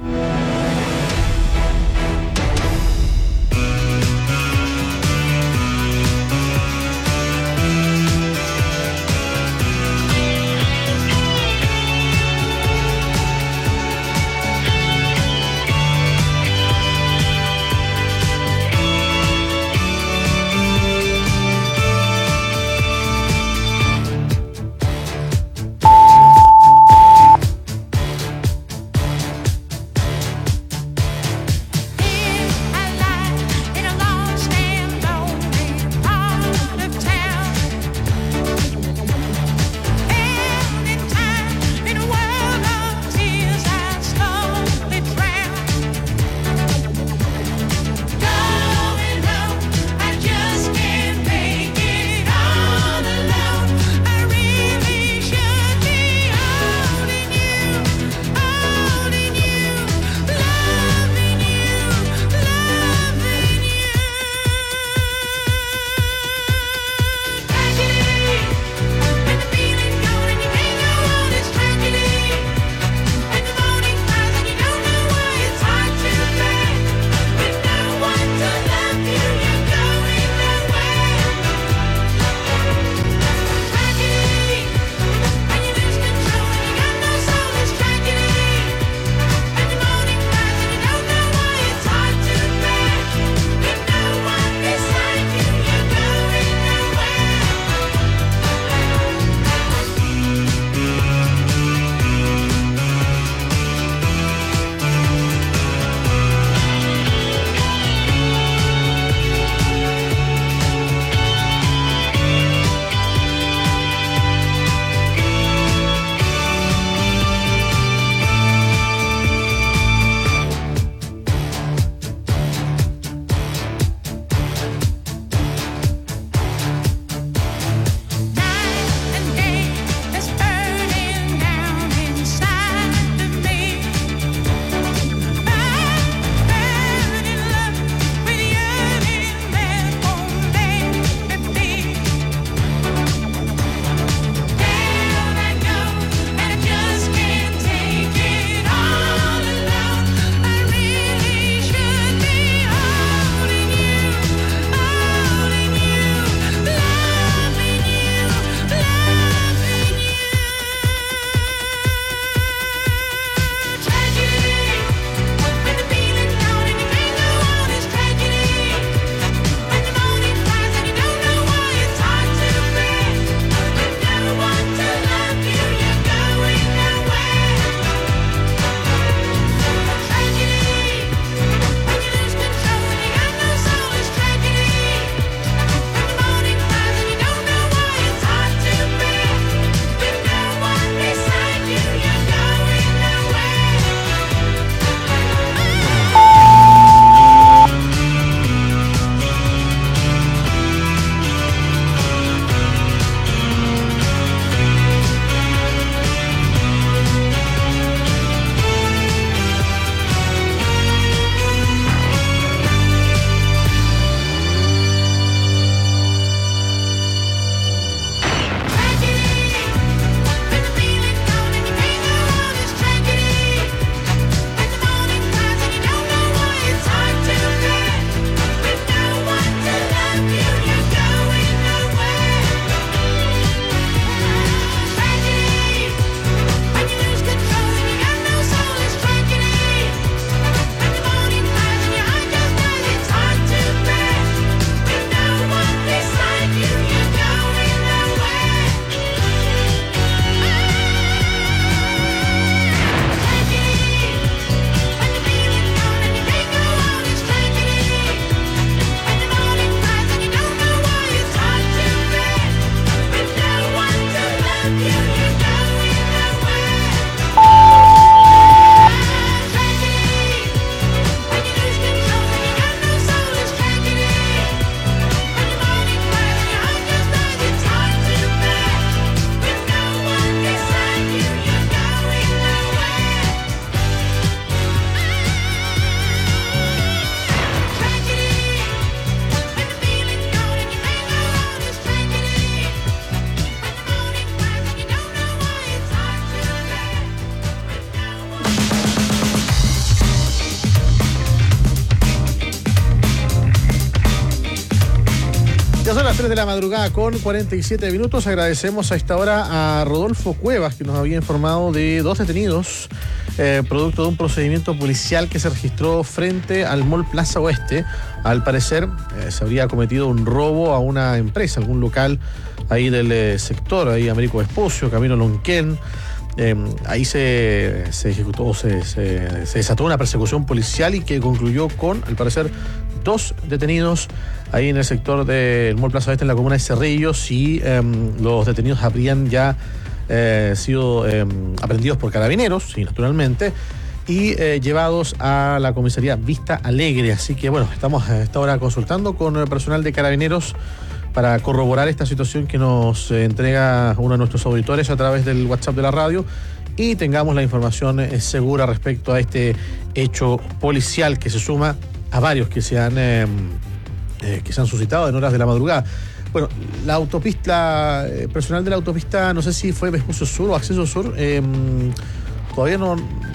Ya son las 3 de la madrugada con 47 minutos. Agradecemos a esta hora a Rodolfo Cuevas, que nos había informado de 2 detenidos producto de un procedimiento policial que se registró frente al Mall Plaza Oeste. Al parecer se habría cometido un robo a una empresa, algún local ahí del sector, ahí Américo Vespucio, Camino Lonquén. Ahí se ejecutó, se desató una persecución policial y que concluyó con, al parecer, 2 detenidos ahí en el sector del Mall Plaza Oeste, en la comuna de Cerrillos, y los detenidos habrían ya sido aprendidos por carabineros, sí, naturalmente, y llevados a la comisaría Vista Alegre. Así que bueno, estamos a esta hora consultando con el personal de carabineros para corroborar esta situación que nos entrega uno de nuestros auditores a través del WhatsApp de la radio, y tengamos la información segura respecto a este hecho policial que se suma a varios que se han suscitado en horas de la madrugada. Bueno, la autopista, personal de la autopista, no sé si fue Vespucio Sur o Acceso Sur, todavía no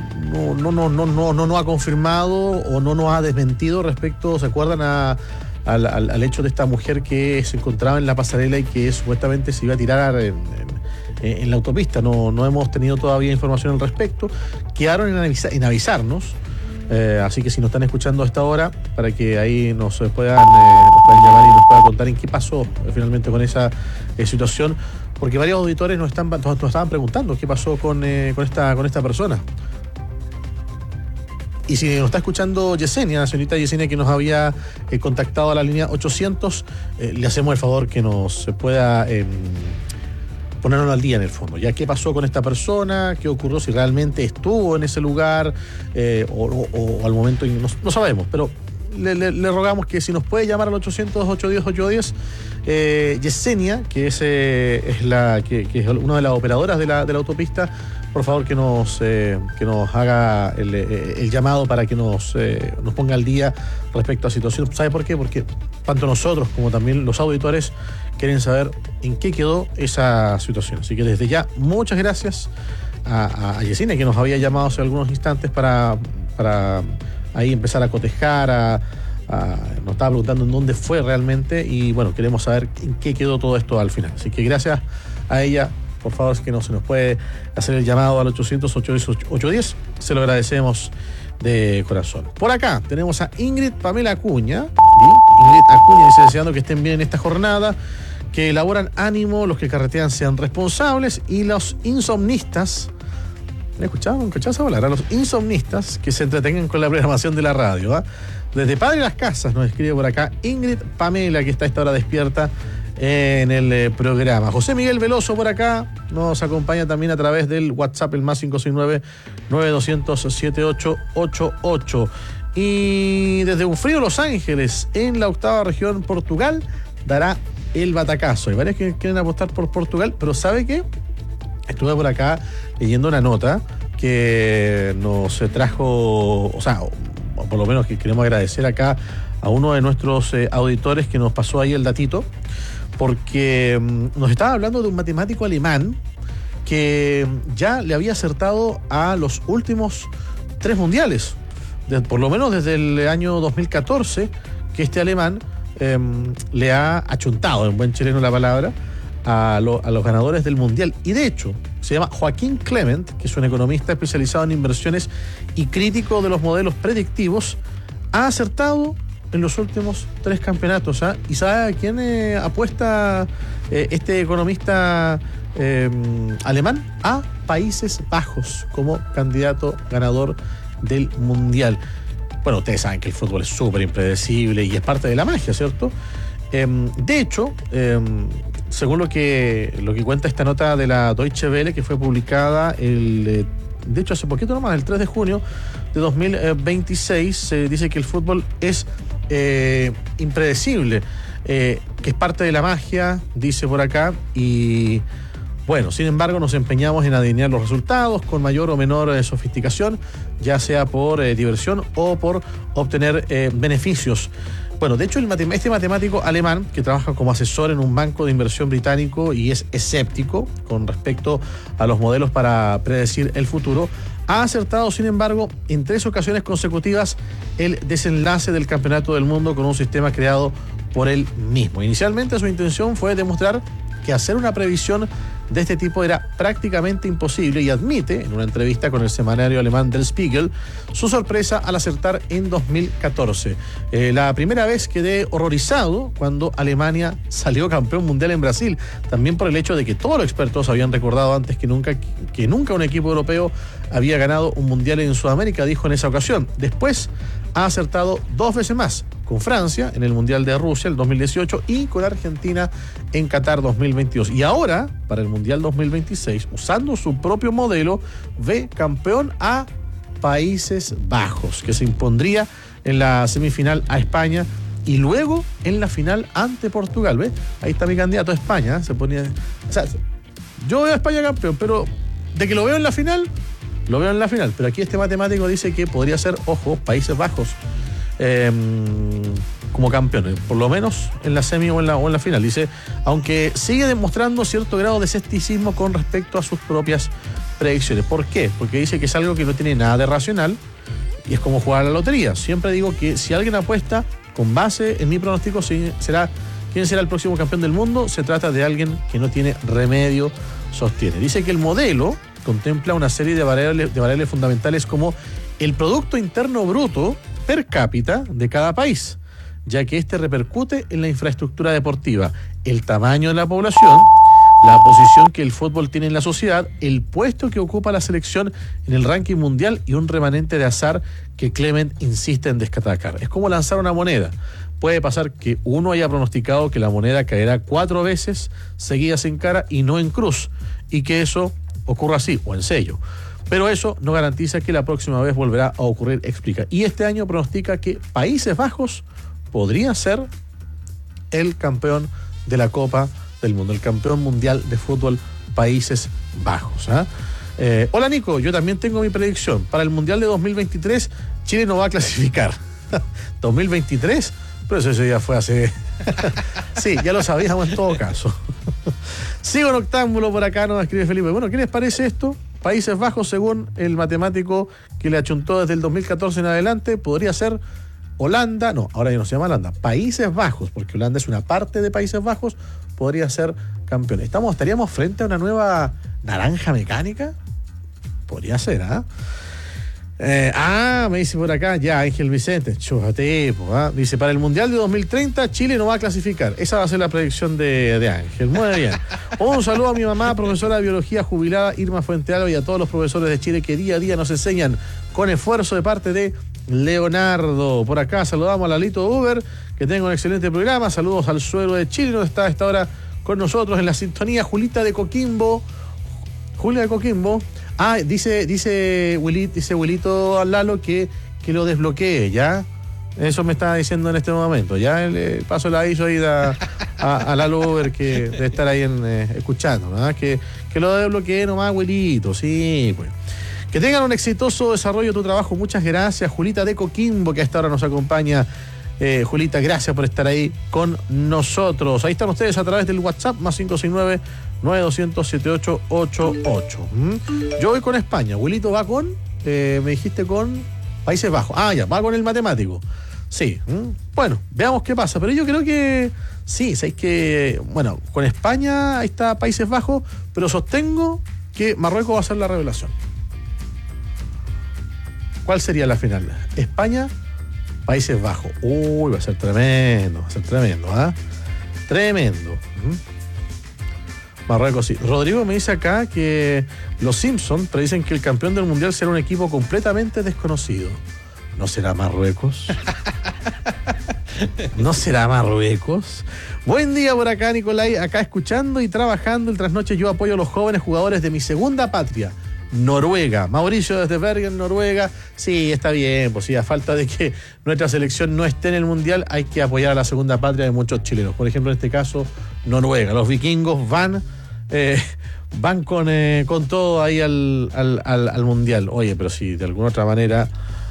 ha confirmado o no nos ha desmentido respecto, ¿se acuerdan? Al hecho de esta mujer que se encontraba en la pasarela y que supuestamente se iba a tirar en la autopista. No hemos tenido todavía información al respecto. Quedaron en avisarnos. Así que si nos están escuchando a esta hora, para que ahí nos puedan llamar y nos puedan contar en qué pasó finalmente con esa situación, porque varios auditores nos estaban preguntando qué pasó con esta persona. Y si nos está escuchando Yesenia, la señorita Yesenia, que nos había contactado a la línea 800, le hacemos el favor que nos pueda ponernos al día en el fondo. Ya qué pasó con esta persona, qué ocurrió, si realmente estuvo en ese lugar o al momento no sabemos, pero le rogamos que si nos puede llamar al 800-810-810, Yesenia, que es una de las operadoras de la autopista, por favor que nos haga el llamado para que nos ponga al día respecto a la situación. ¿Sabe por qué? Porque tanto nosotros como también los auditores quieren saber en qué quedó esa situación. Así que desde ya, muchas gracias a Yesenia, que nos había llamado hace algunos instantes para ahí empezar a cotejar, nos estaba preguntando en dónde fue realmente, y bueno, queremos saber en qué quedó todo esto al final. Así que gracias a ella. Por favor, que no se nos puede hacer el llamado al 800-810, se lo agradecemos de corazón. Por acá tenemos a Ingrid Pamela Acuña. Ingrid Acuña dice: deseando que estén bien en esta jornada, que elaboran ánimo, los que carretean sean responsables, y los insomnistas, ¿me escuchaban esa palabra? Los insomnistas que se entretengan con la programación de la radio. Desde Padre Las Casas nos escribe por acá Ingrid Pamela, que está a esta hora despierta en el programa. José Miguel Veloso por acá nos acompaña también a través del WhatsApp, el más 569-9200-7888. Y desde un frío Los Ángeles, en la 8ª región, Portugal, dará el batacazo. Hay varios que quieren apostar por Portugal, pero ¿sabe qué? Estuve por acá leyendo una nota que nos trajo, o por lo menos que queremos agradecer acá a uno de nuestros auditores que nos pasó ahí el datito, porque nos estaba hablando de un matemático alemán que ya le había acertado a los últimos 3 mundiales, por lo menos desde el año 2014, que este alemán le ha achuntado, en buen chileno la palabra, a los ganadores del mundial. Y de hecho se llama Joaquín Clement, que es un economista especializado en inversiones y crítico de los modelos predictivos. Ha acertado en los últimos 3 campeonatos. ¿Y sabe a quién apuesta este economista alemán? A Países Bajos como candidato ganador del mundial. Bueno, ustedes saben que el fútbol es súper impredecible y es parte de la magia, ¿cierto? De hecho, según lo que cuenta esta nota de la Deutsche Welle, que fue publicada de hecho hace poquito nomás, el 3 de junio de 2026, se dice que el fútbol es impredecible, que es parte de la magia, dice por acá, y bueno, sin embargo nos empeñamos en adivinar los resultados con mayor o menor sofisticación, ya sea por diversión o por obtener beneficios. Bueno, de hecho este matemático alemán, que trabaja como asesor en un banco de inversión británico y es escéptico con respecto a los modelos para predecir el futuro, Ha acertado, sin embargo, en 3 ocasiones consecutivas el desenlace del Campeonato del Mundo con un sistema creado por él mismo. Inicialmente su intención fue demostrar que hacer una previsión de este tipo era prácticamente imposible y admite, en una entrevista con el semanario alemán Der Spiegel, su sorpresa al acertar en 2014. La primera vez quedé horrorizado cuando Alemania salió campeón mundial en Brasil, también por el hecho de que todos los expertos habían recordado antes que nunca un equipo europeo había ganado un mundial en Sudamérica, dijo en esa ocasión. Después ha acertado 2 veces más, con Francia en el Mundial de Rusia el 2018 y con Argentina en Qatar 2022. Y ahora, para el Mundial 2026, usando su propio modelo, ve campeón a Países Bajos, que se impondría en la semifinal a España y luego en la final ante Portugal. ¿Ves? Ahí está mi candidato a España. Se ponía, o sea, yo veo a España campeón, pero de que lo veo en la final, lo veo en la final. Pero aquí este matemático dice que podría ser, ojo, Países Bajos como campeones, por lo menos en la semi o en la final. Dice, aunque sigue demostrando cierto grado de escepticismo con respecto a sus propias predicciones. ¿Por qué? Porque dice que es algo que no tiene nada de racional y es como jugar a la lotería. Siempre digo que si alguien apuesta con base en mi pronóstico quién será el próximo campeón del mundo, se trata de alguien que no tiene remedio, sostiene. Dice que el modelo contempla una serie de variables fundamentales como el Producto Interno Bruto per cápita de cada país, ya que este repercute en la infraestructura deportiva, el tamaño de la población, la posición que el fútbol tiene en la sociedad, el puesto que ocupa la selección en el ranking mundial y un remanente de azar que Clement insiste en destacar. Es como lanzar una moneda. Puede pasar que uno haya pronosticado que la moneda caerá 4 veces seguidas en cara y no en cruz, y que eso ocurra así, o en sello. Pero eso no garantiza que la próxima vez volverá a ocurrir, explica. Y este año pronostica que Países Bajos podría ser el campeón de la Copa del Mundo, el campeón mundial de fútbol Países Bajos. Hola Nico, yo también tengo mi predicción. Para el Mundial de 2023, Chile no va a clasificar. ¿2023? Pero eso ya fue hace... Sí, ya lo sabíamos en todo caso. Sigo en octámbulo por acá, nos escribe Felipe. Bueno, ¿qué les parece esto? Países Bajos, según el matemático que le achuntó desde el 2014 en adelante, podría ser Holanda, no, ahora ya no se llama Holanda, Países Bajos, porque Holanda es una parte de Países Bajos, podría ser campeón. ¿Estaríamos frente a una nueva naranja mecánica? Podría ser, me dice por acá, ya, Ángel Vicente, chújate, dice, para el Mundial de 2030, Chile no va a clasificar. Esa va a ser la predicción de Ángel. Muy bien. Un saludo a mi mamá, profesora de biología jubilada, Irma Fuentealba, y a todos los profesores de Chile que día a día nos enseñan con esfuerzo de parte de Leonardo. Por acá saludamos a Lalito Uber, que tenga un excelente programa. Saludos al suelo de Chile, donde está a esta hora con nosotros en la sintonía Julita de Coquimbo. Julia de Coquimbo. Dice Wilito al Lalo que lo desbloquee, ¿ya? Eso me está diciendo en este momento. Ya el paso la hizo ahí a Lalo Uber, que debe estar ahí escuchando, ¿no? Que lo desbloquee nomás, Wilito, sí, pues. Que tengan un exitoso desarrollo de tu trabajo. Muchas gracias, Julita de Coquimbo, que a esta hora nos acompaña. Julita, gracias por estar ahí con nosotros. Ahí están ustedes a través del WhatsApp, más 569-9200-7888. Yo voy con España. Wilito va con, me dijiste con Países Bajos. Ya, va con el matemático. Sí. Bueno, veamos qué pasa. Pero yo creo que sí, sabéis que, bueno, con España ahí está Países Bajos, pero sostengo que Marruecos va a ser la revelación. ¿Cuál sería la final? España, Países Bajos. Uy, va a ser tremendo, Tremendo. Marruecos, sí. Rodrigo me dice acá que los Simpsons predicen que el campeón del mundial será un equipo completamente desconocido. ¿No será Marruecos? ¿No será Marruecos? Buen día por acá, Nicolai. Acá escuchando y trabajando el trasnoche. Yo apoyo a los jóvenes jugadores de mi segunda patria, Noruega. Mauricio desde Bergen, Noruega. Sí, está bien, pues sí, a falta de que nuestra selección no esté en el mundial, hay que apoyar a la segunda patria de muchos chilenos. Por ejemplo, en este caso, Noruega. Los vikingos van con todo ahí al mundial. Oye, pero si de alguna otra manera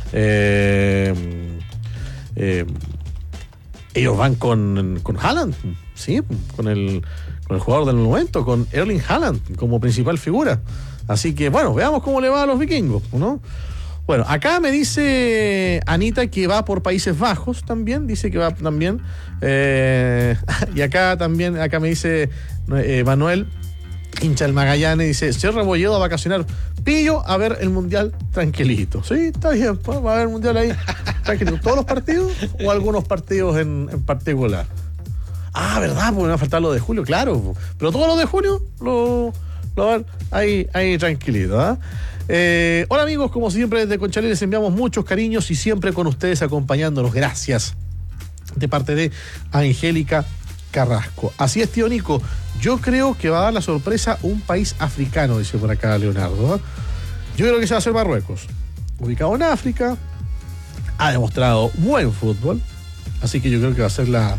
ellos van con Haaland, sí, con el jugador del momento, con Erling Haaland como principal figura. Así que, bueno, veamos cómo le va a los vikingos, ¿no? Bueno, acá me dice Anita que va por Países Bajos también, dice que va también. Y acá también, acá me dice Manuel, hincha del Magallanes, dice, señor Rebolledo a vacacionar, pillo a ver el Mundial tranquilito. Sí, está bien, pues, va a ver el Mundial ahí tranquilito. ¿Todos los partidos o algunos partidos en particular? Ah, ¿verdad? Porque me va a faltar lo de julio, claro. Pero todos los de junio lo van ahí tranquilito, ¿eh? Hola amigos, como siempre desde Conchalí les enviamos muchos cariños y siempre con ustedes acompañándonos. Gracias. De parte de Angélica Carrasco. Así es, tío Nico. Yo creo que va a dar la sorpresa un país africano, dice por acá Leonardo. Yo creo que se va a hacer Marruecos. Ubicado en África, ha demostrado buen fútbol, así que yo creo que va a ser la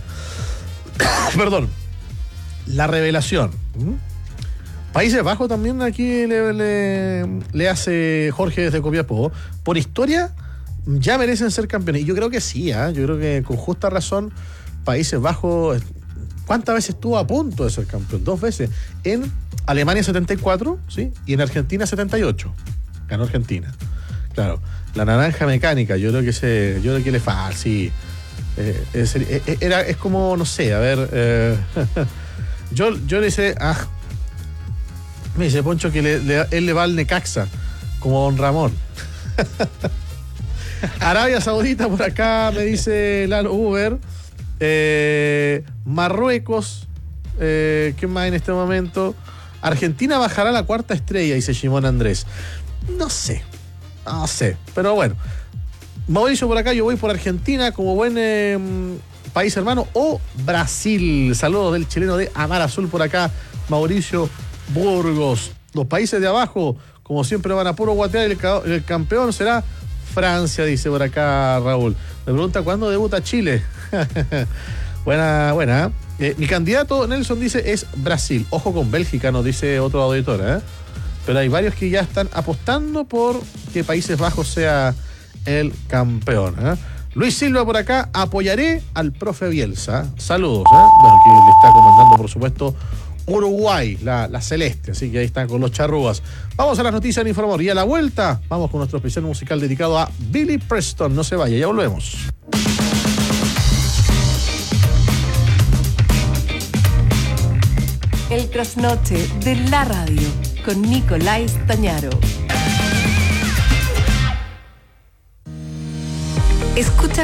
revelación. Países Bajos también aquí le hace Jorge desde Copiapó. Por historia, ya merecen ser campeones. Y yo creo que sí, yo creo que con justa razón Países Bajos, ¿cuántas veces estuvo a punto de ser campeón? 2 veces. En Alemania 74, ¿sí? Y en Argentina 78. Ganó Argentina. Claro. La naranja mecánica, yo creo que le falta, sí. Es como, no sé, a ver. Yo le hice. Me dice Poncho que él le va al Necaxa, como Don Ramón. Arabia Saudita por acá, me dice Lalo Uber. Marruecos, ¿qué más en este momento? Argentina bajará la 4ª estrella, dice Shimon Andrés. No sé, pero bueno. Mauricio por acá, yo voy por Argentina como buen país hermano, o Brasil. Saludos del chileno de Amar Azul por acá, Mauricio Burgos. Los países de abajo, como siempre, van a puro guatear. El campeón será Francia, dice por acá Raúl. Me pregunta cuándo debuta Chile. Buena. Mi candidato, Nelson, dice, es Brasil. Ojo con Bélgica, nos dice otro auditor, Pero hay varios que ya están apostando por que Países Bajos sea el campeón. Luis Silva por acá, apoyaré al profe Bielsa. Saludos, Bueno, que le está comandando, por supuesto, Uruguay, la celeste, así que ahí están con los charrúas. Vamos a las noticias en Informador y a la vuelta vamos con nuestro especial musical dedicado a Billy Preston. No se vaya, ya volvemos. El trasnoche de la radio con Nicolás Tañaro. Escucha